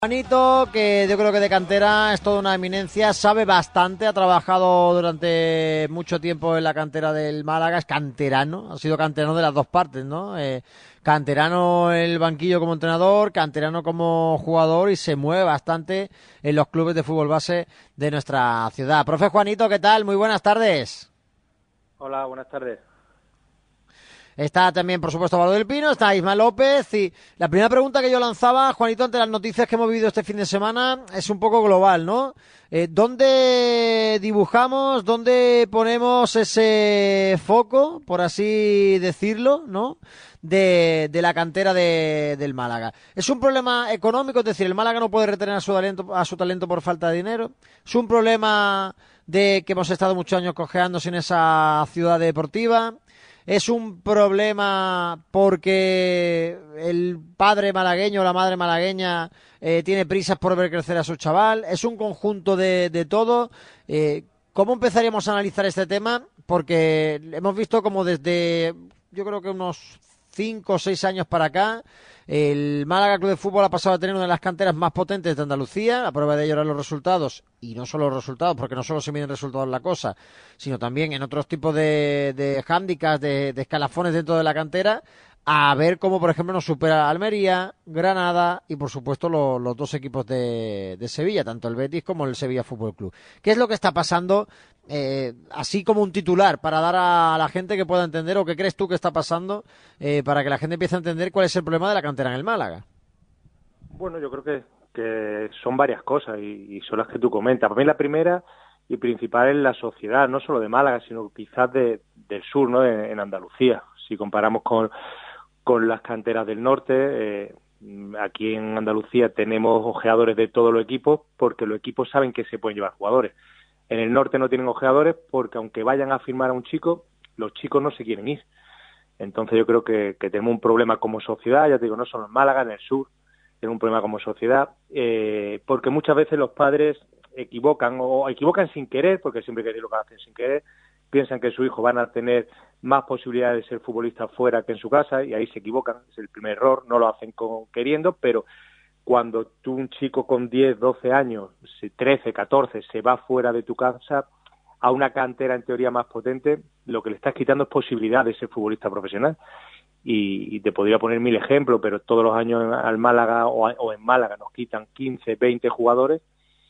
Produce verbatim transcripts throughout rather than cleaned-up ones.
Juanito, que yo creo que de cantera es toda una eminencia, sabe bastante, ha trabajado durante mucho tiempo en la cantera del Málaga, es canterano, ha sido canterano de las dos partes, ¿no? Eh, canterano en el banquillo como entrenador, canterano como jugador y se mueve bastante en los clubes de fútbol base de nuestra ciudad. Profe Juanito, ¿qué tal? Muy buenas tardes. Hola, buenas tardes. Está también, por supuesto, Valdo del Pino, está Isma López y la primera pregunta que yo lanzaba, Juanito, ante las noticias que hemos vivido este fin de semana, es un poco global, ¿no? Eh, ¿Dónde dibujamos, dónde ponemos ese foco, por así decirlo, ¿no? De, de la cantera de, del Málaga. ¿Es un problema económico? Es decir, el Málaga no puede retener a su talento, a su talento por falta de dinero. ¿Es un problema de que hemos estado muchos años cojeando sin esa ciudad deportiva? ¿Es un problema porque el padre malagueño o la madre malagueña eh, tiene prisas por ver crecer a su chaval? ¿Es un conjunto de, de todo? Eh, ¿Cómo empezaríamos a analizar este tema? Porque hemos visto como desde, yo creo que unos cinco o seis años para acá, el Málaga Club de Fútbol ha pasado a tener una de las canteras más potentes de Andalucía. La prueba de ello eran los resultados, y no solo los resultados, porque no solo se miden resultados en la cosa, sino también en otros tipos de, de hándicaps, de, de escalafones dentro de la cantera, a ver cómo, por ejemplo, nos supera Almería, Granada y, por supuesto, lo, los dos equipos de, de Sevilla, tanto el Betis como el Sevilla Fútbol Club. ¿Qué es lo que está pasando? Eh, así como un titular para dar a la gente que pueda entender, o qué crees tú que está pasando eh, para que la gente empiece a entender cuál es el problema de la cantera en el Málaga. Bueno, yo creo que, que son varias cosas y, y son las que tú comentas. Para mí la primera y principal es la sociedad, no solo de Málaga, sino quizás de, del sur, ¿no? En, en Andalucía. Si comparamos con, con las canteras del norte, eh, aquí en Andalucía tenemos ojeadores de todos los equipos porque los equipos saben que se pueden llevar jugadores. En el norte no tienen ojeadores porque aunque vayan a firmar a un chico, los chicos no se quieren ir. Entonces yo creo que, que tenemos un problema como sociedad, ya te digo, no solo en Málaga, en el sur, tenemos un problema como sociedad, eh, porque muchas veces los padres equivocan, o equivocan sin querer, porque siempre hay que decir lo que hacen sin querer, piensan que su hijo van a tener más posibilidades de ser futbolista fuera que en su casa, y ahí se equivocan, es el primer error, no lo hacen con, queriendo, pero cuando tú, un chico con diez, doce años, trece, catorce, se va fuera de tu casa a una cantera en teoría más potente, lo que le estás quitando es posibilidad de ser futbolista profesional. Y, y te podría poner mil ejemplos, pero todos los años al Málaga o, a, o en Málaga nos quitan quince, veinte jugadores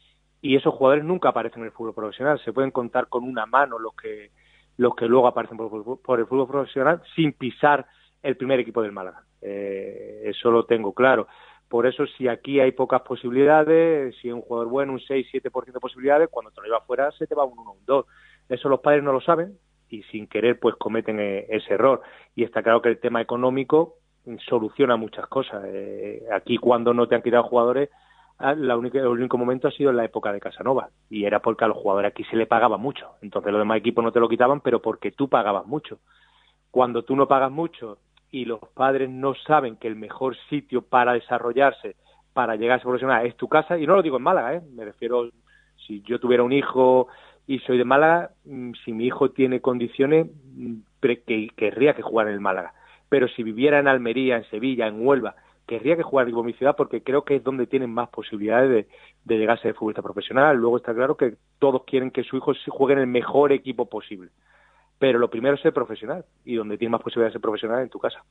y esos jugadores nunca aparecen en el fútbol profesional. Se pueden contar con una mano los que los que luego aparecen por, por el fútbol profesional sin pisar el primer equipo del Málaga. Eh, eso lo tengo claro. Por eso, si aquí hay pocas posibilidades, si es un jugador bueno, un seis siete por ciento de posibilidades, cuando te lo llevas fuera se te va un uno, un dos. Eso los padres no lo saben y sin querer pues cometen eh, ese error. Y está claro que el tema económico soluciona muchas cosas. Eh, aquí cuando no te han quitado jugadores, la única, el único momento ha sido en la época de Casanova y era porque a los jugadores aquí se le pagaba mucho. Entonces los demás equipos no te lo quitaban, pero porque tú pagabas mucho. Cuando tú no pagas mucho y los padres no saben que el mejor sitio para desarrollarse, para llegar a ser profesional es tu casa, y no lo digo en Málaga, ¿eh? Me refiero, si yo tuviera un hijo y soy de Málaga, si mi hijo tiene condiciones, que querría que jugara en el Málaga. Pero si viviera en Almería, en Sevilla, en Huelva, querría que jugara en mi ciudad porque creo que es donde tienen más posibilidades de, de llegar a ser futbolista profesional. Luego está claro que todos quieren que su hijo juegue en el mejor equipo posible. Pero lo primero es ser profesional, y donde tienes más posibilidades de ser profesional es en tu casa.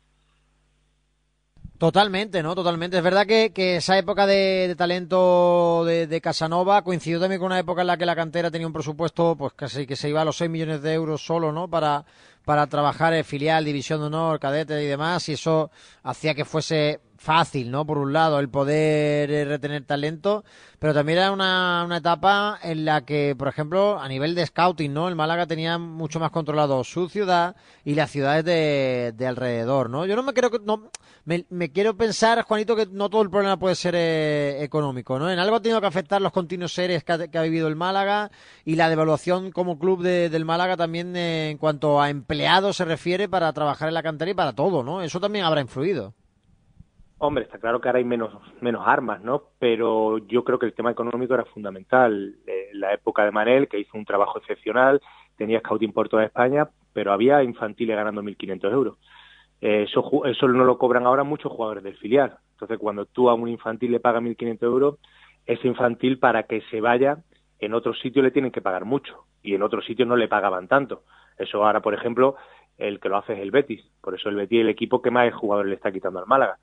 Totalmente, ¿no? Totalmente. Es verdad que, que esa época de, de talento de, de Casanova coincidió también con una época en la que la cantera tenía un presupuesto, pues casi que se iba a los seis millones de euros solo, ¿no? Para, para trabajar en filial, división de honor, cadete y demás, y eso hacía que fuese fácil, ¿no? Por un lado, el poder eh, retener talento, pero también era una, una etapa en la que, por ejemplo, a nivel de scouting, ¿no? El Málaga tenía mucho más controlado su ciudad y las ciudades de, de alrededor, ¿no? Yo no me creo que, no, me, me quiero pensar, Juanito, que no todo el problema puede ser eh, económico, ¿no? En algo ha tenido que afectar los continuos series que ha, que ha vivido el Málaga y la devaluación como club de, del Málaga también eh, en cuanto a empleados se refiere para trabajar en la cantera y para todo, ¿no? Eso también habrá influido. Hombre, está claro que ahora hay menos menos armas, ¿no? Pero yo creo que el tema económico era fundamental. En la época de Manel, que hizo un trabajo excepcional, tenía scouting por toda España, pero había infantiles ganando mil quinientos euros. Eh, eso, eso no lo cobran ahora muchos jugadores del filial. Entonces, cuando tú a un infantil le pagas mil quinientos euros, ese infantil, para que se vaya, en otros sitios le tienen que pagar mucho y en otros sitios no le pagaban tanto. Eso ahora, por ejemplo, el que lo hace es el Betis. Por eso el Betis es el equipo que más jugadores le está quitando al Málaga.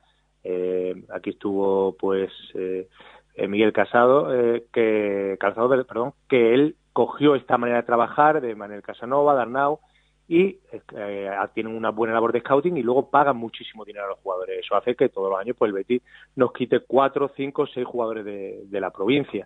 Eh, aquí estuvo, pues, eh, Miguel Casado, eh, que Calzado, perdón, que él cogió esta manera de trabajar de Manuel Casanova, de Arnau, y eh, tienen una buena labor de scouting y luego pagan muchísimo dinero a los jugadores. Eso hace que todos los años pues el Betis nos quite cuatro, cinco, seis jugadores de, de la provincia.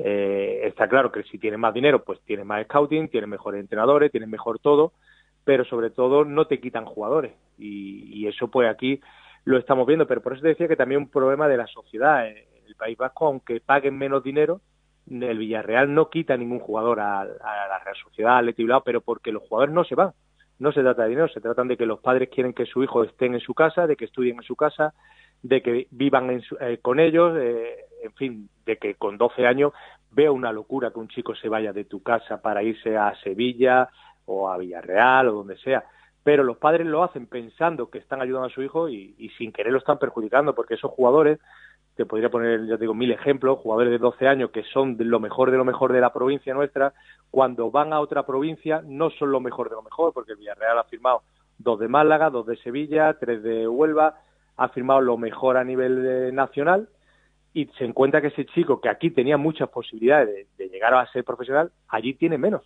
Eh, está claro que si tienen más dinero, pues tienen más scouting, tienen mejores entrenadores, tienen mejor todo, pero sobre todo no te quitan jugadores. Y, y eso pues aquí lo estamos viendo, pero por eso te decía que también un problema de la sociedad. En el País Vasco, aunque paguen menos dinero, el Villarreal no quita ningún jugador a, a la Real Sociedad, al Athletic Bilbao, pero porque los jugadores no se van. No se trata de dinero, se trata de que los padres quieren que su hijo estén en su casa, de que estudien en su casa, de que vivan en su, eh, con ellos, eh, en fin, de que con doce años vea una locura que un chico se vaya de tu casa para irse a Sevilla o a Villarreal o donde sea. Pero los padres lo hacen pensando que están ayudando a su hijo y, y sin querer lo están perjudicando, porque esos jugadores, te podría poner, ya te digo, mil ejemplos, jugadores de doce años que son de lo mejor de lo mejor de la provincia nuestra, cuando van a otra provincia no son lo mejor de lo mejor, porque el Villarreal ha firmado dos de Málaga, dos de Sevilla, tres de Huelva, ha firmado lo mejor a nivel de, nacional, y se encuentra que ese chico, que aquí tenía muchas posibilidades de, de llegar a ser profesional, allí tiene menos.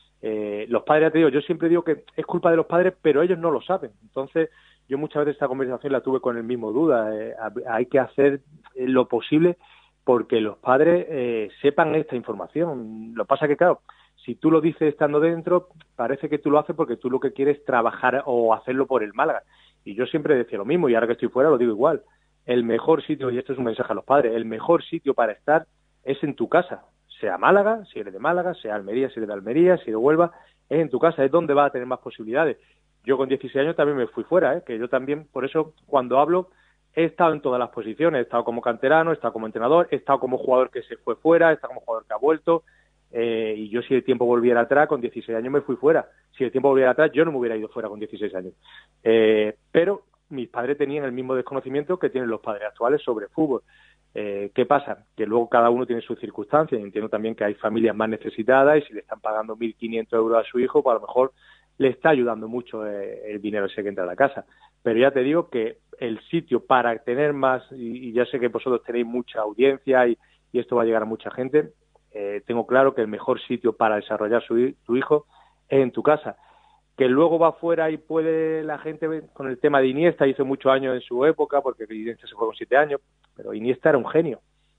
Eh, los padres, te digo, yo siempre digo que es culpa de los padres, pero ellos no lo saben. Entonces, yo muchas veces esta conversación la tuve con el mismo Duda. Eh, hay que hacer lo posible porque los padres eh, sepan esta información. Lo que pasa que, claro, si tú lo dices estando dentro, parece que tú lo haces porque tú lo que quieres es trabajar o hacerlo por el Málaga. Y yo siempre decía lo mismo, y ahora que estoy fuera lo digo igual. El mejor sitio, y esto es un mensaje a los padres, el mejor sitio para estar es en tu casa. Sea Málaga, si eres de Málaga, sea Almería, si eres de Almería, si eres de Huelva, es en tu casa, es donde vas a tener más posibilidades. Yo con dieciséis años también me fui fuera, ¿eh? Que yo también, por eso, cuando hablo, he estado en todas las posiciones, he estado como canterano, he estado como entrenador, he estado como jugador que se fue fuera, he estado como jugador que ha vuelto, eh, y yo si el tiempo volviera atrás, con dieciséis años me fui fuera. Si el tiempo volviera atrás, yo no me hubiera ido fuera con dieciséis años. Eh, pero mis padres tenían el mismo desconocimiento que tienen los padres actuales sobre fútbol. Eh, ¿Qué pasa? Que luego cada uno tiene sus circunstancias, y entiendo también que hay familias más necesitadas, y si le están pagando mil quinientos euros a su hijo, pues a lo mejor le está ayudando mucho eh, el dinero ese que entra a la casa. Pero ya te digo que el sitio para tener más, y, y ya sé que vosotros tenéis mucha audiencia y, y esto va a llegar a mucha gente, eh, tengo claro que el mejor sitio para desarrollar su, tu hijo es en tu casa. Que luego va afuera y puede la gente, con el tema de Iniesta, hizo muchos años en su época, porque Iniesta se fue con siete años, pero Iniesta era un genio.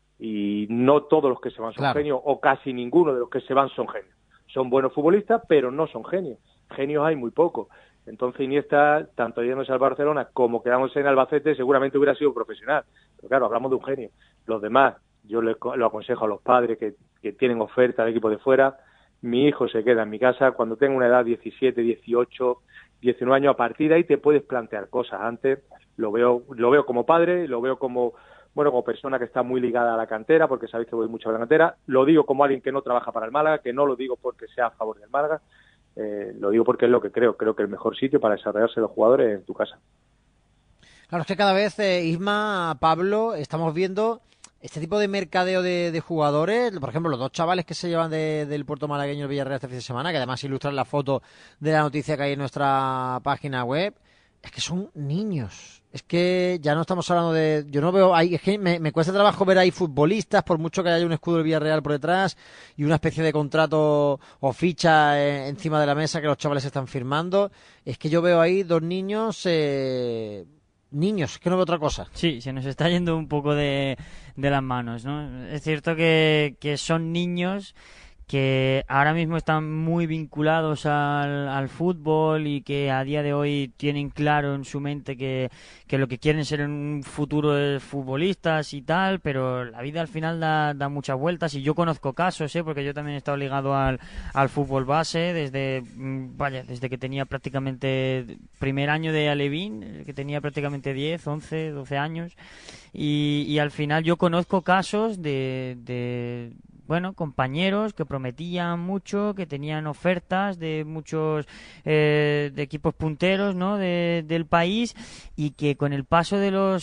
Y no todos los que se van son claro. genios, o casi ninguno de los que se van son genios. Son buenos futbolistas, pero no son genios. Genios hay muy pocos. Entonces Iniesta, tanto yéndose al Barcelona como quedándose en Albacete, seguramente hubiera sido profesional. Pero claro, hablamos de un genio. Los demás, yo les, lo aconsejo a los padres que, que tienen oferta de equipos de fuera. Mi hijo se queda en mi casa cuando tenga una edad diecisiete, dieciocho, diecinueve años. A partir de ahí te puedes plantear cosas. Antes lo veo lo veo como padre, lo veo como bueno como persona que está muy ligada a la cantera, porque sabéis que voy mucho a la cantera. Lo digo como alguien que no trabaja para el Málaga, que no lo digo porque sea a favor del Málaga. Eh, lo digo porque es lo que creo. Creo que el mejor sitio para desarrollarse los jugadores es en tu casa. Claro, es que cada vez, eh, Isma, Pablo, estamos viendo este tipo de mercadeo de, de jugadores. Por ejemplo, los dos chavales que se llevan de, del puerto malagueño el Villarreal este fin de semana, que además ilustran la foto de la noticia que hay en nuestra página web, es que son niños. Es que ya no estamos hablando de... Yo no veo... Ahí, es que me, me cuesta trabajo ver ahí futbolistas, por mucho que haya un escudo del Villarreal por detrás y una especie de contrato o ficha eh, encima de la mesa que los chavales están firmando. Es que yo veo ahí dos niños... Eh, niños, que no veo otra cosa. Sí, se nos está yendo un poco de, de las manos, ¿no? Es cierto que, que son niños que ahora mismo están muy vinculados al, al fútbol y que a día de hoy tienen claro en su mente que, que lo que quieren ser en un futuro es futbolistas y tal, pero la vida al final da, da muchas vueltas, y yo conozco casos, ¿eh? Porque yo también he estado ligado al, al fútbol base desde vaya desde que tenía prácticamente primer año de Alevín, que tenía prácticamente diez, once, doce años, y, y al final yo conozco casos de... de bueno, compañeros que prometían mucho, que tenían ofertas de muchos eh, de equipos punteros, ¿no? de, del país, y que con el paso de los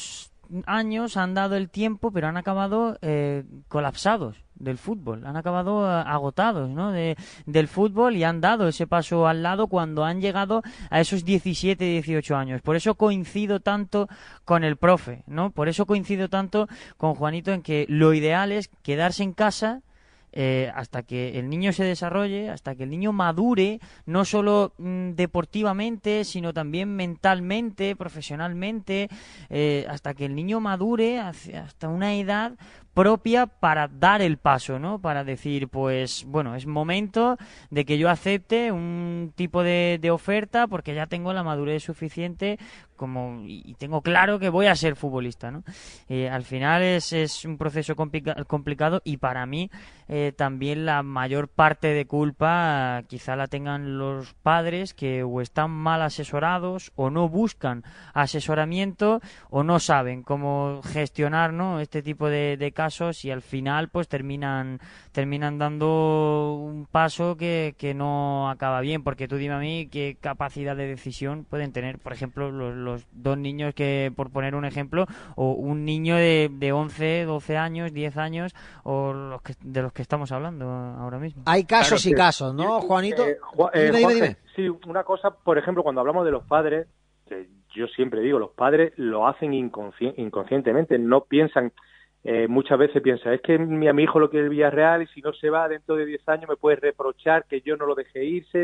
años han dado el tiempo, pero han acabado eh, colapsados del fútbol, han acabado eh, agotados, ¿no? De, del fútbol y han dado ese paso al lado cuando han llegado a esos diecisiete, dieciocho años. Por eso coincido tanto con el profe, ¿no? Por eso coincido tanto con Juanito en que lo ideal es quedarse en casa Eh, hasta que el niño se desarrolle, hasta que el niño madure, no solo mm, deportivamente, sino también mentalmente, profesionalmente, eh, hasta que el niño madure hacia- hasta una edad propia para dar el paso, ¿no? Para decir, pues, bueno, es momento de que yo acepte un tipo de, de oferta porque ya tengo la madurez suficiente como y y tengo claro que voy a ser futbolista, ¿no? Eh, al final es, es un proceso complica- complicado y para mí eh, también la mayor parte de culpa eh, quizá la tengan los padres que o están mal asesorados o no buscan asesoramiento o no saben cómo gestionar, ¿no? Este tipo de, de casos y al final pues terminan terminan dando un paso que, que no acaba bien, porque tú dime a mí qué capacidad de decisión pueden tener, por ejemplo, los, los dos niños que, por poner un ejemplo, o un niño de, de once, doce años, diez años, o los que, de los que estamos hablando ahora mismo. Hay casos Claro, y que- casos, ¿no, y- Juanito? eh, Ju- eh, Dime, dime, Juanje, dime. sí, una cosa, por ejemplo, cuando hablamos de los padres, que yo siempre digo, los padres lo hacen inconsci- inconscientemente, no piensan, eh, muchas veces piensan, es que mi, a mi hijo lo quiere el Villarreal y si no se va dentro de diez años me puede reprochar que yo no lo dejé irse,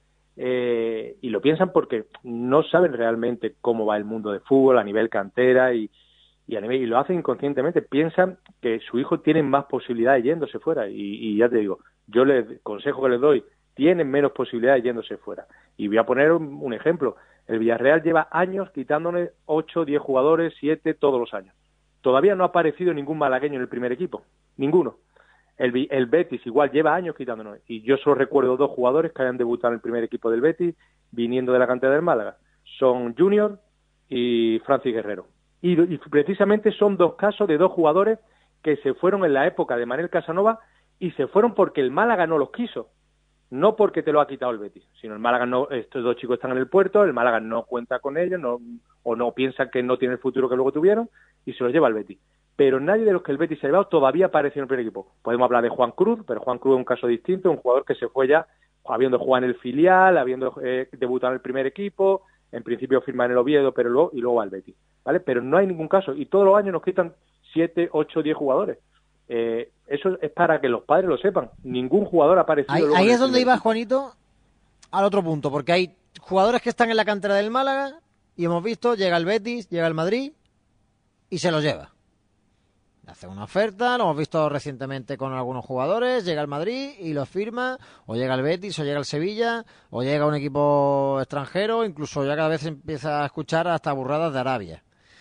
eh, y lo piensan porque no saben realmente cómo va el mundo de fútbol a nivel cantera y, y, a nivel, y lo hacen inconscientemente, piensan que su hijo tiene más posibilidades yéndose fuera y, y ya te digo, yo les consejo que les doy, tienen menos posibilidades yéndose fuera. Y voy a poner un, un ejemplo, el Villarreal lleva años quitándole ocho, diez jugadores, siete todos los años. Todavía no ha aparecido ningún malagueño en el primer equipo, ninguno. El, Vi- el Betis igual lleva años quitándonos. Y yo solo recuerdo dos jugadores que hayan debutado en el primer equipo del Betis viniendo de la cantera del Málaga. Son Junior y Francis Guerrero. Y, y precisamente son dos casos de dos jugadores que se fueron en la época de Manel Casanova y se fueron porque el Málaga no los quiso. No porque te lo ha quitado el Betis, sino el Málaga no, estos dos chicos están en el puerto, el Málaga no cuenta con ellos, no, o no piensa que no tiene el futuro que luego tuvieron, y se los lleva el Betis. Pero nadie de los que el Betis se ha llevado todavía apareció en el primer equipo. Podemos hablar de Juan Cruz, pero Juan Cruz es un caso distinto, un jugador que se fue ya habiendo jugado en el filial, habiendo eh, debutado en el primer equipo, en principio firma en el Oviedo, pero luego, y luego al Betis, ¿vale? Pero no hay ningún caso, y todos los años nos quitan siete, ocho, diez jugadores. Eh, eso es para que los padres lo sepan. Ningún jugador ha aparecido. Ahí, luego ahí en el es donde primer iba equipo. Juanito al otro punto, porque hay jugadores que están en la cantera del Málaga y hemos visto, llega el Betis, llega el Madrid y se los lleva. Le hace una oferta, lo hemos visto recientemente con algunos jugadores, llega el Madrid y los firma, o llega el Betis, o llega el Sevilla, o llega un equipo extranjero, incluso ya cada vez se empieza a escuchar hasta burradas de Arabia.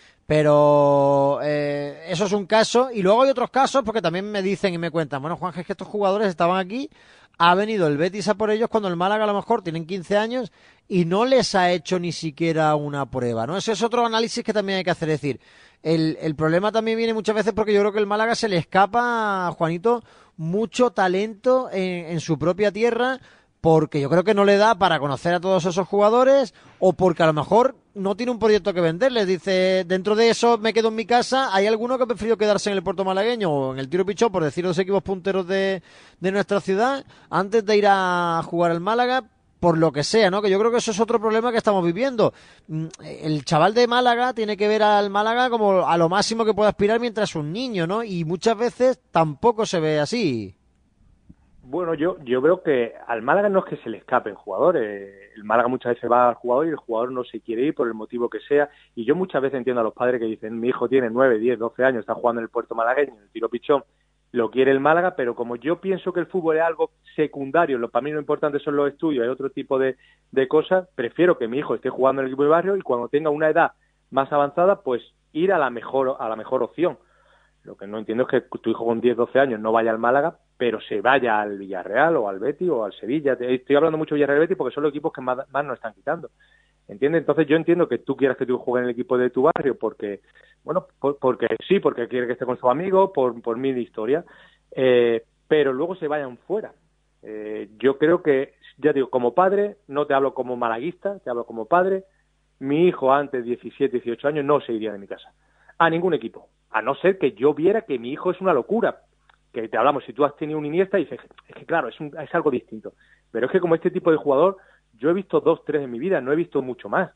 Pero eh, eso es un caso, y luego hay otros casos porque también me dicen y me cuentan, bueno, Juan, es que estos jugadores estaban aquí, ha venido el Betis a por ellos cuando el Málaga a lo mejor tienen quince años y no les ha hecho ni siquiera una prueba, ¿no? Ese es otro análisis que también hay que hacer, es decir, el, el problema también viene muchas veces porque yo creo que el Málaga se le escapa a Juanito mucho talento en, en su propia tierra, porque yo creo que no le da para conocer a todos esos jugadores o porque a lo mejor no tiene un proyecto que venderles. Dice, dentro de eso me quedo en mi casa, hay alguno que ha preferido quedarse en el Puerto Malagueño o en el Tiro Pichón, por decir los equipos punteros de, de nuestra ciudad, antes de ir a jugar al Málaga, por lo que sea, ¿no? Que yo creo que eso es otro problema que estamos viviendo. El chaval de Málaga tiene que ver al Málaga como a lo máximo que puede aspirar mientras es un niño, ¿no? Y muchas veces tampoco se ve así. Bueno, yo yo veo que al Málaga no es que se le escapen jugadores. El Málaga muchas veces va al jugador y el jugador no se quiere ir por el motivo que sea. Y yo muchas veces entiendo a los padres que dicen, mi hijo tiene nueve, diez, doce años, está jugando en el Puerto Malagueño, en el Tiro Pichón, lo quiere el Málaga, pero como yo pienso que el fútbol es algo secundario, lo, para mí lo importante son los estudios, hay otro tipo de, de cosas, prefiero que mi hijo esté jugando en el equipo de barrio y cuando tenga una edad más avanzada, pues ir a la mejor a la mejor opción. Lo que no entiendo es que tu hijo con diez, doce años no vaya al Málaga, pero se vaya al Villarreal o al Betis o al Sevilla. Estoy hablando mucho de Villarreal y Betis porque son los equipos que más, más nos están quitando. ¿Entiendes? Entonces yo entiendo que tú quieras que tu hijo juegue en el equipo de tu barrio porque, bueno, por, porque sí, porque quiere que esté con su amigo, por, por mil historias, eh, pero luego se vayan fuera. Eh, yo creo que, ya digo, como padre, no te hablo como malaguista, te hablo como padre, mi hijo antes de diecisiete, dieciocho años no se iría de mi casa. A ningún equipo. A no ser que yo viera que mi hijo es una locura. Que te hablamos, si tú has tenido un Iniesta y dices, es que claro, es, un, es algo distinto. Pero es que como este tipo de jugador, yo he visto dos, tres en mi vida, no he visto mucho más.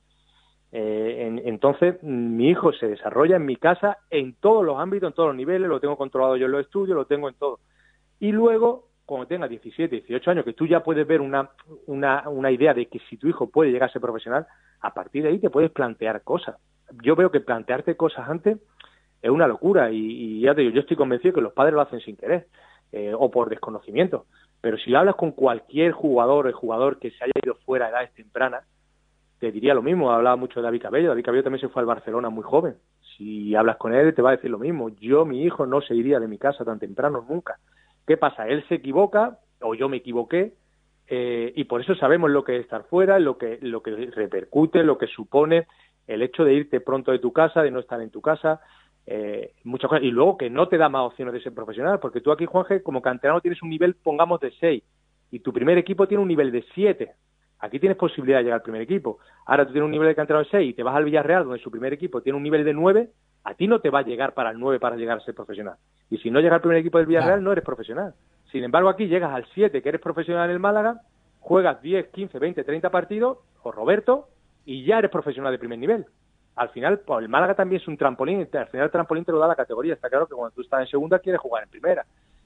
Eh, en, entonces, mi hijo se desarrolla en mi casa en todos los ámbitos, en todos los niveles, lo tengo controlado yo en los estudios, lo tengo en todo. Y luego, cuando tenga diecisiete, dieciocho años, que tú ya puedes ver una, una, una idea de que si tu hijo puede llegar a ser profesional, a partir de ahí te puedes plantear cosas. Yo veo que plantearte cosas antes es una locura y, y ya te digo, yo estoy convencido que los padres lo hacen sin querer eh, o por desconocimiento. Pero si hablas con cualquier jugador o jugador que se haya ido fuera a edades tempranas, te diría lo mismo. Hablaba mucho de David Cabello. David Cabello también se fue al Barcelona muy joven. Si hablas con él, te va a decir lo mismo. Yo, mi hijo, no se iría de mi casa tan temprano nunca. ¿Qué pasa? Él se equivoca, o yo me equivoqué, eh, y por eso sabemos lo que es estar fuera, lo que, lo que repercute, lo que supone el hecho de irte pronto de tu casa, de no estar en tu casa, eh, muchas cosas. Y luego que no te da más opciones de ser profesional, porque tú aquí, Juanje, como canterano tienes un nivel, pongamos, de seis, y tu primer equipo tiene un nivel de siete. Aquí tienes posibilidad de llegar al primer equipo. Ahora tú tienes un nivel de canterano de seis y te vas al Villarreal, donde su primer equipo tiene un nivel de nueve, a ti no te va a llegar para el nueve para llegar a ser profesional. Y si no llegas al primer equipo del Villarreal, claro, no eres profesional. Sin embargo, aquí llegas al siete, que eres profesional en el Málaga, juegas diez, quince, veinte, treinta partidos, o Roberto, y ya eres profesional de primer nivel. Al final, pues, el Málaga también es un trampolín, al final el trampolín te lo da la categoría. Está claro que cuando tú estás en segunda quieres jugar en primera.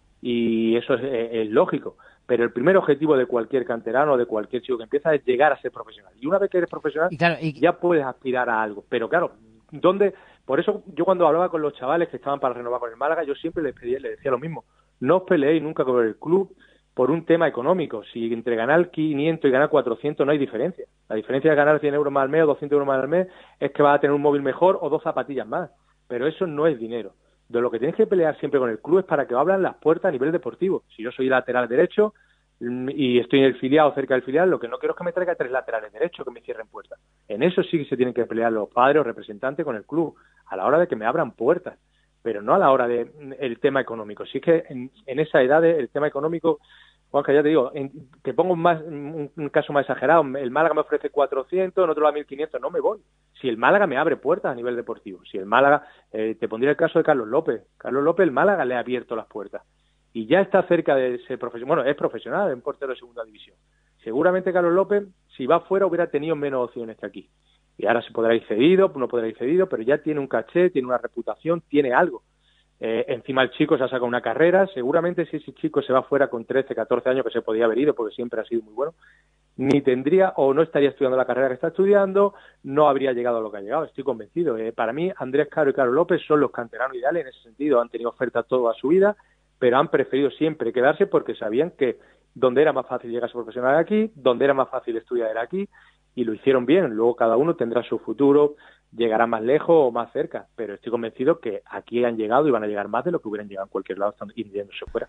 Y eso es, es, es lógico. Pero el primer objetivo de cualquier canterano o de cualquier chico que empieza es llegar a ser profesional. Y una vez que eres profesional, y claro, y... ya puedes aspirar a algo. Pero claro, ¿dónde? Por eso yo cuando hablaba con los chavales que estaban para renovar con el Málaga, yo siempre les, pedía, les decía lo mismo. No os peleéis nunca con el club por un tema económico. Si entre ganar quinientos y ganar cuatrocientos no hay diferencia. La diferencia de ganar cien euros más al mes o doscientos euros más al mes es que vas a tener un móvil mejor o dos zapatillas más. Pero eso no es dinero. De lo que tienes que pelear siempre con el club es para que abran las puertas a nivel deportivo. Si yo soy lateral derecho y estoy en el filial o cerca del filial, lo que no quiero es que me traiga tres laterales derechos que me cierren puertas. En eso sí que se tienen que pelear los padres o representantes con el club, a la hora de que me abran puertas, pero no a la hora de el tema económico. Si es que en, en esa edad el tema económico, Juanca, ya te digo, en, te pongo más, un, un caso más exagerado, el Málaga me ofrece cuatrocientos, en otro lado mil quinientos, no me voy. Si el Málaga me abre puertas a nivel deportivo, si el Málaga, eh, te pondría el caso de Carlos López. Carlos López, el Málaga le ha abierto las puertas y ya está cerca de ser profesional. Bueno, es profesional, es un portero de segunda división. Seguramente Carlos López, si va fuera, hubiera tenido menos opciones que aquí. Y ahora se podrá ir cedido, no podrá ir cedido, pero ya tiene un caché, tiene una reputación, tiene algo. Eh, encima el chico se ha sacado una carrera. Seguramente si ese chico se va fuera con trece, catorce años, que se podía haber ido porque siempre ha sido muy bueno, ni tendría o no estaría estudiando la carrera que está estudiando, no habría llegado a lo que ha llegado, estoy convencido. Eh, para mí, Andrés Caro y Carlos López son los canteranos ideales en ese sentido. Han tenido ofertas toda su vida, pero han preferido siempre quedarse porque sabían que donde era más fácil llegar a ser profesional era aquí, donde era más fácil estudiar era aquí, y lo hicieron bien. Luego cada uno tendrá su futuro, llegará más lejos o más cerca, pero estoy convencido que aquí han llegado y van a llegar más de lo que hubieran llegado en cualquier lado estando yéndose fuera.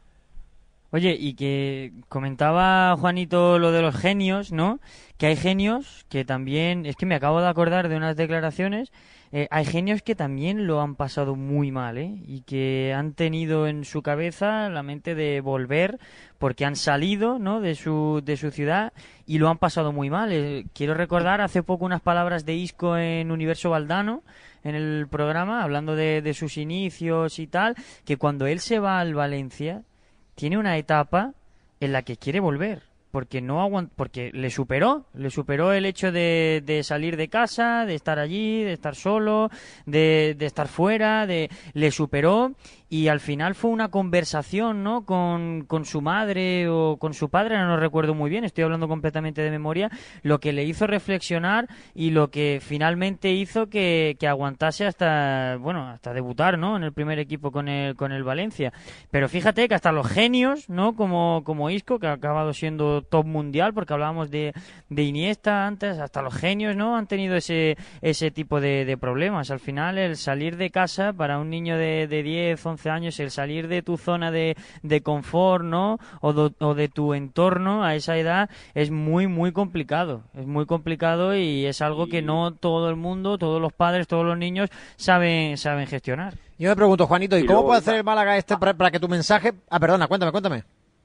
Oye, y que comentaba Juanito lo de los genios, ¿no? Que hay genios que también, es que me acabo de acordar de unas declaraciones, eh, hay genios que también lo han pasado muy mal, ¿eh? Y que han tenido en su cabeza la mente de volver porque han salido, ¿no? de su de su ciudad y lo han pasado muy mal. Eh, quiero recordar hace poco unas palabras de Isco en Universo Valdano, en el programa, hablando de, de sus inicios y tal, que cuando él se va al Valencia tiene una etapa en la que quiere volver, porque no aguant porque le superó, le superó el hecho de, de salir de casa, de estar allí, de estar solo, de, de estar fuera, de le superó y al final fue una conversación, ¿no? Con, con su madre o con su padre, no recuerdo muy bien, estoy hablando completamente de memoria, lo que le hizo reflexionar y lo que finalmente hizo que, que aguantase hasta, bueno, hasta debutar, ¿no? En el primer equipo con el, con el Valencia. Pero fíjate que hasta los genios, ¿no? Como, como Isco, que ha acabado siendo top mundial, porque hablábamos de, de Iniesta antes, hasta los genios, ¿no? Han tenido ese, ese tipo de, de problemas. Al final, el salir de casa para un niño de, de diez, once años, el salir de tu zona de, de confort, ¿no? O, do, o de tu entorno a esa edad es muy, muy complicado. Es muy complicado y es algo que no todo el mundo, todos los padres, todos los niños saben, saben gestionar. Yo me pregunto, Juanito, ¿y, ¿y cómo luego, puede hacer el Málaga este para, para que tu mensaje... Ah, perdona, cuéntame, cuéntame.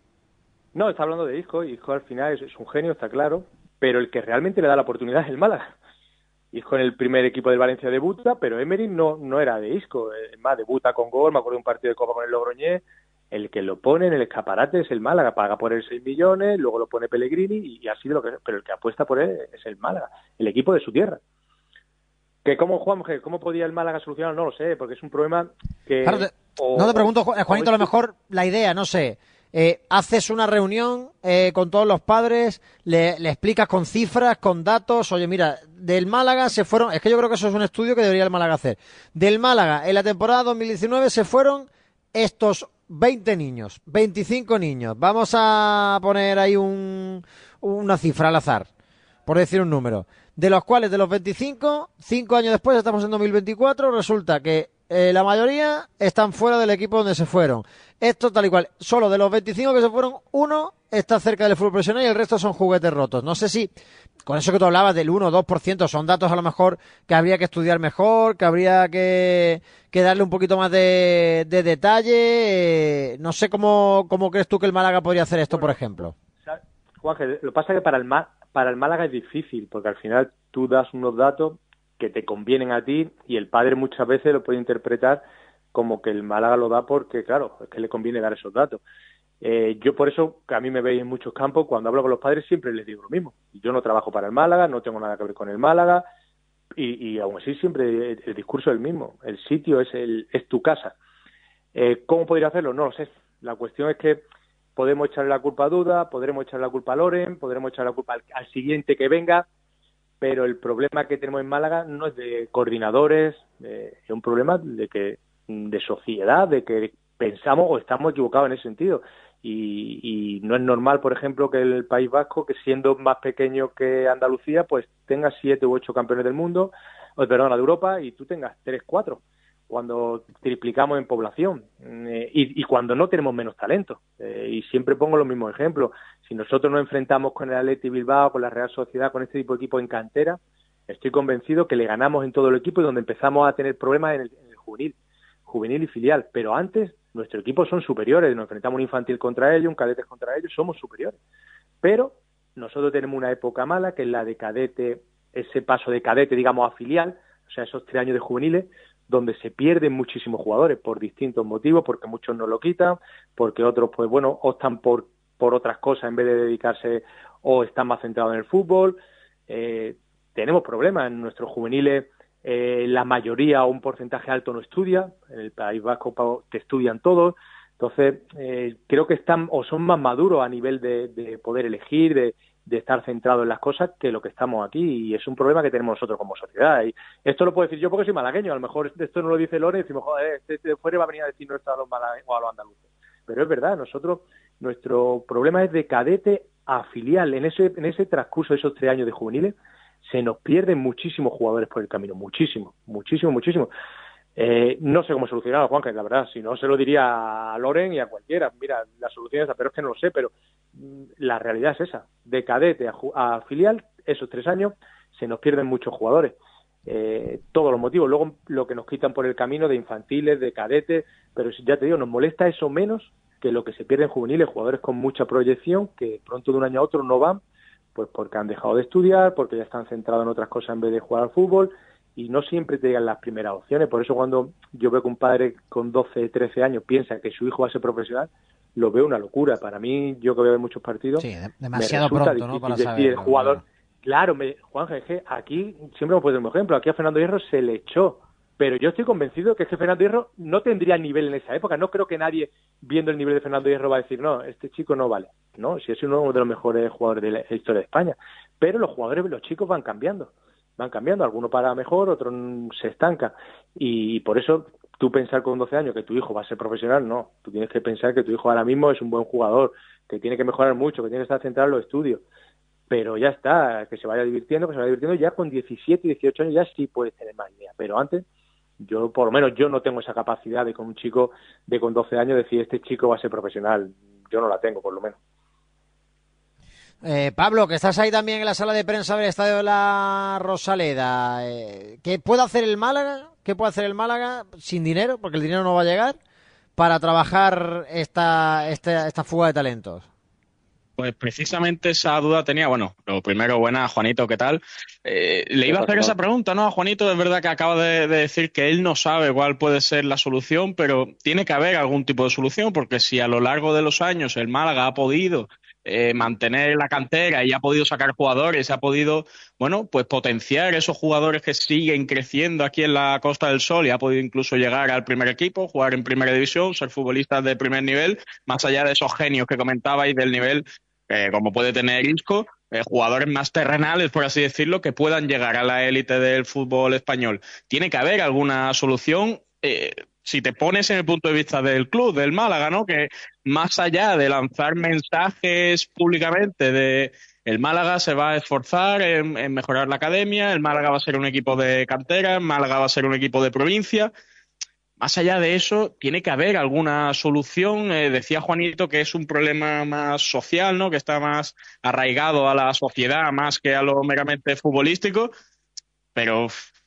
No, está hablando de Isco, y Isco al final es, es un genio, está claro, pero el que realmente le da la oportunidad es el Málaga. y con el primer equipo del Valencia debuta, pero Emery no, no era de Isco, es más, debuta con gol, me acuerdo de un partido de Copa con el Logroñés, el que lo pone en el escaparate es el Málaga, paga por él seis millones, luego lo pone Pellegrini y ha sido lo que, pero el que apuesta por él es el Málaga, el equipo de su tierra. Que cómo, Juan, cómo podía el Málaga solucionarlo, no lo sé, porque es un problema que... Claro, te, o, no te pregunto, Juanito, o, a lo mejor la idea, no sé, eh, haces una reunión eh, con todos los padres, le, le explicas con cifras, con datos, oye, mira, del Málaga se fueron, es que yo creo que eso es un estudio que debería el Málaga hacer, del Málaga en la temporada dos mil diecinueve se fueron estos veinte niños, veinticinco niños, vamos a poner ahí un, una cifra al azar, por decir un número, de los cuales de los veinticinco, cinco años después, estamos en dos mil veinticuatro, resulta que eh, la mayoría están fuera del equipo donde se fueron. Esto tal y cual, solo de los veinticinco que se fueron, uno está cerca del fútbol profesional y el resto son juguetes rotos. No sé si, con eso que tú hablabas del uno o dos por ciento, son datos a lo mejor que habría que estudiar mejor, que habría que, que darle un poquito más de, de detalle. Eh, no sé cómo, cómo crees tú que el Málaga podría hacer esto, bueno, por ejemplo. Juan, lo que pasa es que para el, para el Málaga es difícil, porque al final tú das unos datos que te convienen a ti y el padre muchas veces lo puede interpretar como que el Málaga lo da porque, claro, es que le conviene dar esos datos. Eh, yo por eso, que a mí me veis en muchos campos, cuando hablo con los padres siempre les digo lo mismo. Yo no trabajo para el Málaga, no tengo nada que ver con el Málaga y, y aún así siempre el, el discurso es el mismo. El sitio es, el, es tu casa. Eh, ¿Cómo podría hacerlo? No lo sé. La cuestión es que podemos echarle la culpa a Duda, podremos echarle la culpa a Loren, podremos echarle la culpa al, al siguiente que venga, pero el problema que tenemos en Málaga no es de coordinadores, eh, es un problema de que de sociedad, de que pensamos o estamos equivocados en ese sentido. Y, y no es normal, por ejemplo, que el País Vasco, que siendo más pequeño que Andalucía, pues tenga siete u ocho campeones del mundo, o perdón, de Europa, y tú tengas tres, cuatro, cuando triplicamos en población, eh, y, y cuando no tenemos menos talento. Eh, y siempre pongo los mismos ejemplos. Si nosotros nos enfrentamos con el Athletic Bilbao, con la Real Sociedad, con este tipo de equipo en cantera, estoy convencido que le ganamos en todo el equipo y donde empezamos a tener problemas en el, en el juvenil, juvenil y filial. Pero antes, nuestro equipo son superiores. Nos enfrentamos un infantil contra ellos, un cadete contra ellos, somos superiores. Pero nosotros tenemos una época mala, que es la de cadete, ese paso de cadete, digamos, a filial, o sea, esos tres años de juveniles, donde se pierden muchísimos jugadores por distintos motivos, porque muchos no lo quitan, porque otros, pues bueno, optan por, por otras cosas en vez de dedicarse o están más centrados en el fútbol. Eh, tenemos problemas en nuestros juveniles, eh, la mayoría o un porcentaje alto no estudia, en el País Vasco te estudian todos, entonces eh, creo que están o son más maduros a nivel de, de poder elegir, de de estar centrado en las cosas que lo que estamos aquí, y es un problema que tenemos nosotros como sociedad. Y esto lo puedo decir yo porque soy malagueño, a lo mejor esto no lo dice Lore y decimos, joder, este de fuera va a venir a decir no está a los malagueños o a los andaluces. Pero es verdad, nosotros, nuestro problema es de cadete a filial. En ese, en ese transcurso de esos tres años de juveniles se nos pierden muchísimos jugadores por el camino, muchísimos, muchísimos, muchísimos. Eh, no sé cómo solucionarlo, Juan, que la verdad, si no se lo diría a Loren y a cualquiera. Mira, la solución es esa, pero es que no lo sé, pero la realidad es esa. De cadete a, a filial, esos tres años, se nos pierden muchos jugadores. Eh, todos los motivos. Luego lo que nos quitan por el camino de infantiles, de cadetes, pero ya te digo, nos molesta eso menos que lo que se pierde en juveniles, jugadores con mucha proyección, que pronto de un año a otro no van, pues porque han dejado de estudiar, porque ya están centrados en otras cosas en vez de jugar al fútbol, y no siempre te llegan las primeras opciones. Por eso cuando yo veo que un padre con doce, trece años piensa que su hijo va a ser profesional, lo veo una locura. Para mí, yo que veo muchos partidos, sí, demasiado pronto, ¿no? Para decir, saber, el jugador, ¿no? Claro, me, Juan G, aquí siempre me puedo dar un ejemplo. Aquí a Fernando Hierro se le echó, pero yo estoy convencido que es que Fernando Hierro no tendría nivel en esa época. No creo que nadie, viendo el nivel de Fernando Hierro, va a decir, no, este chico no vale. No, si es uno de los mejores jugadores de la historia de España. Pero los jugadores, los chicos van cambiando. van cambiando, algunos para mejor, otros se estancan, y por eso tú pensar con doce años que tu hijo va a ser profesional, no, tú tienes que pensar que tu hijo ahora mismo es un buen jugador, que tiene que mejorar mucho, que tiene que estar centrado en los estudios, pero ya está, que se vaya divirtiendo, que se vaya divirtiendo, ya con diecisiete, dieciocho años ya sí puedes tener más idea, pero antes, yo por lo menos yo no tengo esa capacidad de con un chico de con doce años decir este chico va a ser profesional, yo no la tengo por lo menos. Eh, Pablo, que estás ahí también en la sala de prensa del Estadio de la Rosaleda, eh, ¿qué puede hacer el Málaga? ¿Qué puede hacer el Málaga sin dinero? Porque el dinero no va a llegar para trabajar esta, esta, esta fuga de talentos. Pues precisamente esa duda tenía. Bueno, lo primero, buena, Juanito, ¿qué tal? Eh, le iba a hacer esa pregunta, ¿no? A Juanito, es verdad que acaba de, de decir que él no sabe cuál puede ser la solución, pero tiene que haber algún tipo de solución, porque si a lo largo de los años el Málaga ha podido eh, mantener la cantera y ha podido sacar jugadores, ha podido, bueno, pues potenciar esos jugadores que siguen creciendo aquí en la Costa del Sol y ha podido incluso llegar al primer equipo, jugar en primera división, ser futbolistas de primer nivel, más allá de esos genios que comentabais del nivel eh, como puede tener Isco, eh, jugadores más terrenales, por así decirlo, que puedan llegar a la élite del fútbol español. Tiene que haber alguna solución. Eh, si te pones en el punto de vista del club, del Málaga, ¿no? Que más allá de lanzar mensajes públicamente de el Málaga se va a esforzar en, en mejorar la academia, el Málaga va a ser un equipo de cantera, el Málaga va a ser un equipo de provincia. Más allá de eso, tiene que haber alguna solución. Eh, decía Juanito que es un problema más social, ¿no? Que está más arraigado a la sociedad más que a lo meramente futbolístico. Pero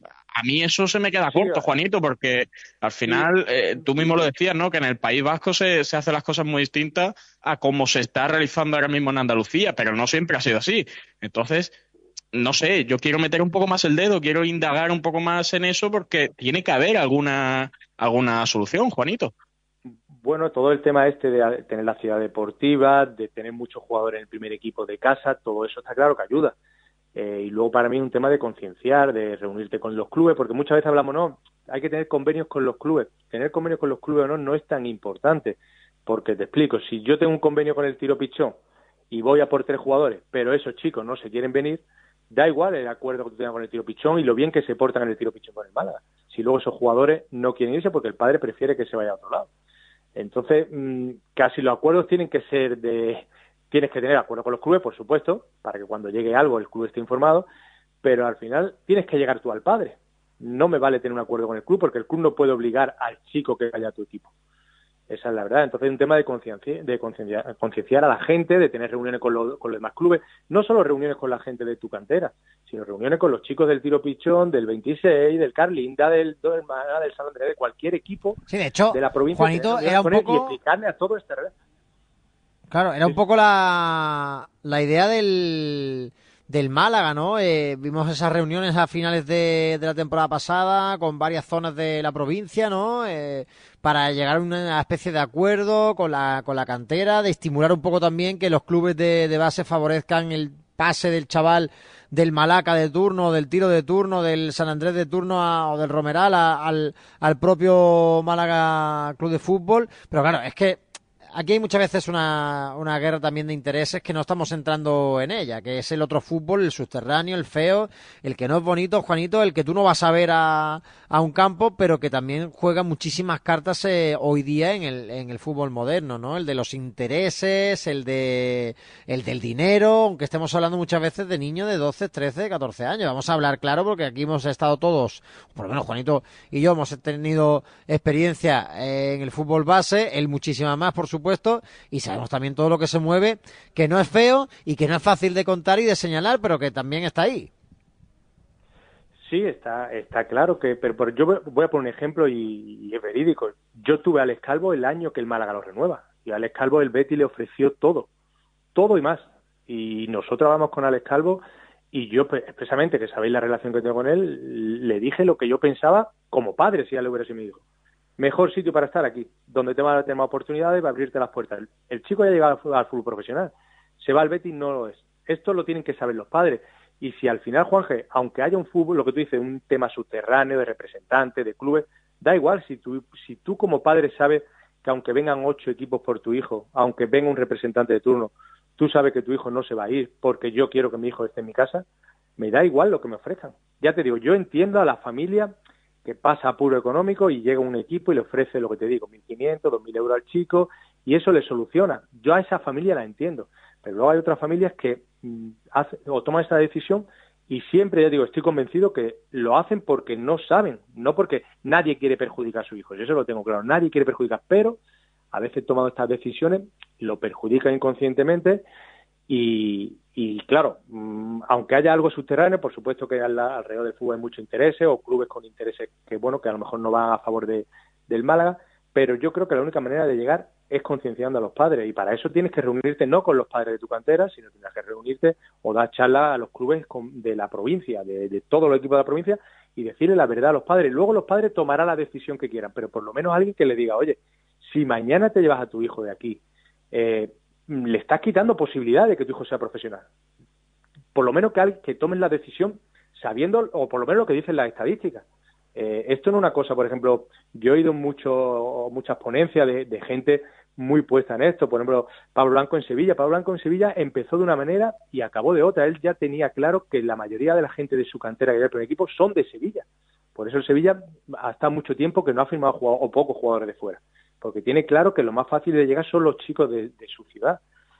a mí eso se me queda corto, Juanito, porque al final, eh, tú mismo lo decías, ¿no? Que en el País Vasco se, se hacen las cosas muy distintas a cómo se está realizando ahora mismo en Andalucía, pero no siempre ha sido así. Entonces, no sé, yo quiero meter un poco más el dedo, quiero indagar un poco más en eso porque tiene que haber alguna, alguna solución, Juanito. Bueno, todo el tema este de tener la ciudad deportiva, de tener muchos jugadores en el primer equipo de casa, todo eso está claro que ayuda. Eh, y luego para mí es un tema de concienciar, de reunirte con los clubes, porque muchas veces hablamos, no, hay que tener convenios con los clubes. Tener convenios con los clubes o no, no es tan importante, porque te explico, si yo tengo un convenio con el Tiro Pichón y voy a por tres jugadores, pero esos chicos no se quieren venir, da igual el acuerdo que tú tengas con el Tiro Pichón y lo bien que se portan en el Tiro Pichón con el Málaga. Si luego esos jugadores no quieren irse porque el padre prefiere que se vaya a otro lado. Entonces, mmm, casi los acuerdos tienen que ser de... Tienes que tener acuerdo con los clubes, por supuesto, para que cuando llegue algo el club esté informado, pero al final tienes que llegar tú al padre. No me vale tener un acuerdo con el club porque el club no puede obligar al chico que vaya a tu equipo. Esa es la verdad. Entonces es un tema de concienciar, de concienciar, concienciar a la gente, de tener reuniones con los, con los demás clubes, no solo reuniones con la gente de tu cantera, sino reuniones con los chicos del Tiro Pichón, del veintiséis, del Carlinda, del del, del San Andrés, de cualquier equipo sí, de, hecho, de la provincia. Juanito, era un poco... Y explicarle a todo este realidad. Claro, era un poco la, la idea del, del Málaga, ¿no? Eh, vimos esas reuniones a finales de, de la temporada pasada con varias zonas de la provincia, ¿no? Eh, para llegar a una especie de acuerdo con la, con la cantera, de estimular un poco también que los clubes de, de base favorezcan el pase del chaval del Malaca de turno, del Tiro de turno, del San Andrés de turno a, o del Romeral a, al, al propio Málaga Club de Fútbol. Pero claro, es que aquí hay muchas veces una, una guerra también de intereses que no estamos entrando en ella, que es el otro fútbol, el subterráneo, el feo, el que no es bonito, Juanito, el que tú no vas a ver a, a un campo, pero que también juega muchísimas cartas eh, hoy día en el, en el fútbol moderno, ¿no? El de los intereses, el de el del dinero, aunque estemos hablando muchas veces de niños de doce, trece, catorce años. Vamos a hablar claro porque aquí hemos estado todos, por lo menos Juanito y yo hemos tenido experiencia en el fútbol base, él muchísima más, por supuesto, puesto y sabemos también todo lo que se mueve, que no es feo y que no es fácil de contar y de señalar, pero que también está ahí. Sí, está está claro que, pero, pero yo voy a poner un ejemplo y, y es verídico. Yo tuve a Alex Calvo el año que el Málaga lo renueva y a Alex Calvo el Betis le ofreció todo, todo y más. Y nosotros hablamos con Alex Calvo y yo, expresamente, que sabéis la relación que tengo con él, le dije lo que yo pensaba como padre, si ya le hubiera sido mi hijo. Mejor sitio para estar aquí, donde te va a tener más oportunidades, va a abrirte las puertas. El, el chico ya ha llegado al, al fútbol profesional, se va al Betis, no lo es. Esto lo tienen que saber los padres. Y si al final, Juanje, aunque haya un fútbol, lo que tú dices, un tema subterráneo de representantes, de clubes, da igual, si tú, si tú como padre sabes que aunque vengan ocho equipos por tu hijo, aunque venga un representante de turno, tú sabes que tu hijo no se va a ir porque yo quiero que mi hijo esté en mi casa, me da igual lo que me ofrezcan. Ya te digo, yo entiendo a la familia que pasa apuro económico y llega un equipo y le ofrece lo que te digo, mil quinientos, dos mil euros al chico, y eso le soluciona. Yo a esa familia la entiendo, pero luego hay otras familias que mm, hace, o toman esa decisión y siempre, ya digo, estoy convencido que lo hacen porque no saben, no porque nadie quiere perjudicar a su hijo, yo eso lo tengo claro, nadie quiere perjudicar, pero a veces tomando estas decisiones lo perjudican inconscientemente. Y, y claro, mmm, aunque haya algo subterráneo, por supuesto que al, alrededor del fútbol hay muchos intereses o clubes con intereses que bueno que a lo mejor no van a favor de, del Málaga, pero yo creo que la única manera de llegar es concienciando a los padres, y para eso tienes que reunirte no con los padres de tu cantera, sino tienes que reunirte o dar charlas a los clubes de la provincia, de, de todos los equipos de la provincia, y decirle la verdad a los padres. Luego los padres tomarán la decisión que quieran, pero por lo menos alguien que le diga, oye, si mañana te llevas a tu hijo de aquí, eh, le estás quitando posibilidad de que tu hijo sea profesional. Por lo menos que, alguien, que tomen la decisión sabiendo, o por lo menos lo que dicen las estadísticas. Eh, esto no es una cosa, por ejemplo, yo he oído mucho, muchas ponencias de, de gente muy puesta en esto. Por ejemplo, Pablo Blanco en Sevilla. Pablo Blanco en Sevilla empezó de una manera y acabó de otra. Él ya tenía claro que la mayoría de la gente de su cantera que hay en el primer equipo son de Sevilla. Por eso el Sevilla ha estado mucho tiempo que no ha firmado jugadores, o pocos jugadores de fuera. Porque tiene claro que lo más fácil de llegar son los chicos de, de su ciudad.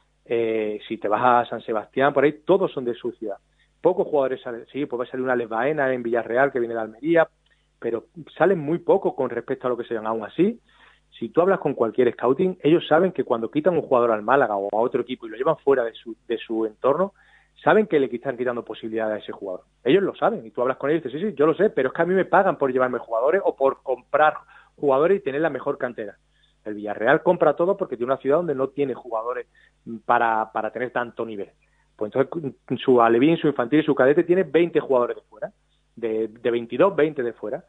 Eh, si te vas a San Sebastián, por ahí, todos son de su ciudad. Pocos jugadores salen, sí, puede salir una Les Baena en Villarreal que viene de Almería, pero salen muy pocos con respecto a lo que se llama. Aún así, si tú hablas con cualquier scouting, ellos saben que cuando quitan un jugador al Málaga o a otro equipo y lo llevan fuera de su, de su entorno, saben que le están quitando posibilidades a ese jugador. Ellos lo saben, y tú hablas con ellos y dices, sí, sí, yo lo sé, pero es que a mí me pagan por llevarme jugadores o por comprar jugadores y tener la mejor cantera. El Villarreal compra todo porque tiene una ciudad donde no tiene jugadores para, para tener tanto nivel. Pues entonces su alevín, su infantil y su cadete tiene veinte jugadores de fuera, de, de veintidós, veinte de fuera.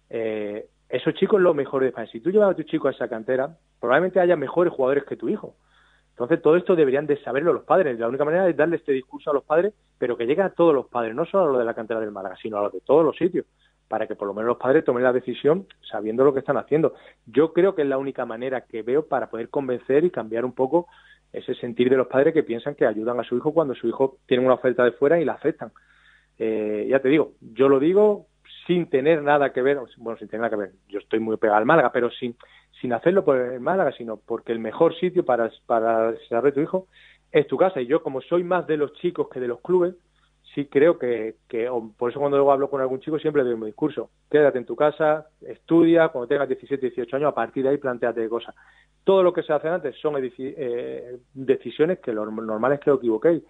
Eh, esos chicos lo mejor de España. Si tú llevas a tu chico a esa cantera, probablemente haya mejores jugadores que tu hijo. Entonces todo esto deberían de saberlo los padres. La única manera es darle este discurso a los padres, pero que llegue a todos los padres, no solo a los de la cantera del Málaga, sino a los de todos los sitios, para que por lo menos los padres tomen la decisión sabiendo lo que están haciendo. Yo creo que es la única manera que veo para poder convencer y cambiar un poco ese sentir de los padres que piensan que ayudan a su hijo cuando su hijo tiene una oferta de fuera y la aceptan. Eh, ya te digo, yo lo digo sin tener nada que ver, bueno, sin tener nada que ver, yo estoy muy pegado al Málaga, pero sin, sin hacerlo por el Málaga, sino porque el mejor sitio para, para desarrollar tu hijo es tu casa. Y yo, como soy más de los chicos que de los clubes, sí creo que, que por eso cuando luego hablo con algún chico siempre doy mi discurso: quédate en tu casa, estudia, cuando tengas diecisiete, dieciocho años, a partir de ahí plantéate cosas. Todo lo que se hace antes son edici- eh, decisiones que lo normal es que os equivoquéis.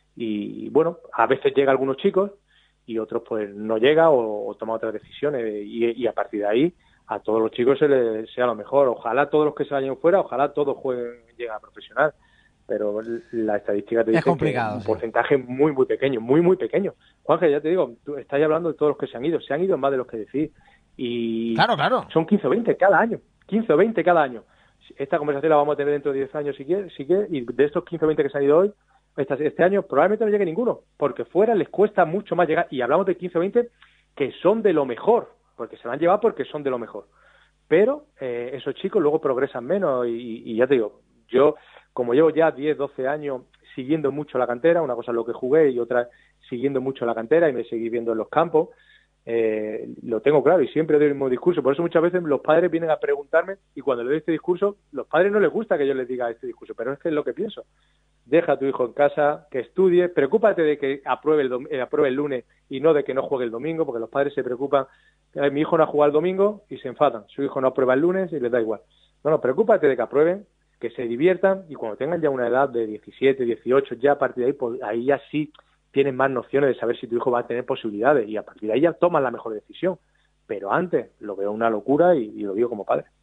Y bueno, a veces llega algunos chicos y otros pues no llega o, o toma otras decisiones, y, y a partir de ahí a todos los chicos se les sea lo mejor. Ojalá todos los que se vayan fuera, ojalá todos jueguen, lleguen a profesional. Pero la estadística te dice que es un porcentaje sí. muy, muy pequeño, muy, muy pequeño. Juanje, ya te digo, tú estás hablando de todos los que se han ido, se han ido más de los que decís. Y claro, claro. Son quince o veinte cada año, quince o veinte cada año. Esta conversación la vamos a tener dentro de diez años si quieres, si quieres, y de estos quince o veinte que se han ido hoy, este, este año probablemente no llegue ninguno, porque fuera les cuesta mucho más llegar. Y hablamos de quince o veinte que son de lo mejor, porque se van a llevar porque son de lo mejor. Pero eh, esos chicos luego progresan menos y, y ya te digo, yo... Como llevo ya diez, doce años siguiendo mucho la cantera, una cosa es lo que jugué y otra siguiendo mucho la cantera y me seguí viendo en los campos, eh, lo tengo claro y siempre doy el mismo discurso. Por eso muchas veces los padres vienen a preguntarme y cuando le doy este discurso, los padres no les gusta que yo les diga este discurso, pero es que es lo que pienso. Deja a tu hijo en casa, que estudie, preocúpate de que apruebe el, dom- eh, apruebe el lunes y no de que no juegue el domingo, porque los padres se preocupan, eh, mi hijo no ha jugado el domingo y se enfadan, su hijo no aprueba el lunes y les da igual. No, no, preocúpate de que aprueben, que se diviertan y cuando tengan ya una edad de diecisiete, dieciocho, ya a partir de ahí, pues ahí ya sí tienes más nociones de saber si tu hijo va a tener posibilidades y a partir de ahí ya tomas la mejor decisión. Pero antes lo veo una locura y, y lo digo como padre.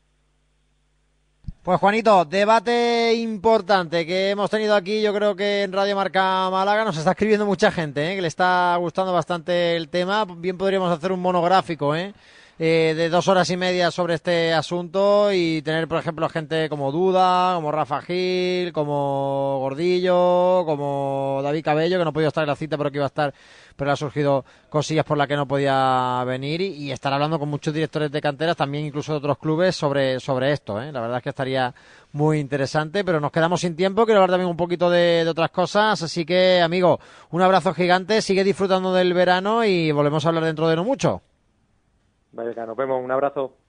Pues Juanito, debate importante que hemos tenido aquí, yo creo que en Radio Marca Málaga nos está escribiendo mucha gente, ¿eh? Que le está gustando bastante el tema. Bien podríamos hacer un monográfico, ¿eh? Eh, de dos horas y media sobre este asunto y tener, por ejemplo, gente como Duda, como Rafa Gil, como Gordillo, como David Cabello, que no ha podido estar en la cita pero que iba a estar, pero le ha surgido cosillas por las que no podía venir, y, y estar hablando con muchos directores de canteras, también incluso de otros clubes, sobre, sobre esto, ¿eh? La verdad es que estaría muy interesante, pero nos quedamos sin tiempo, quiero hablar también un poquito de, de otras cosas, así que, amigo, un abrazo gigante, sigue disfrutando del verano y volvemos a hablar dentro de no mucho. Vale, nos vemos, un abrazo.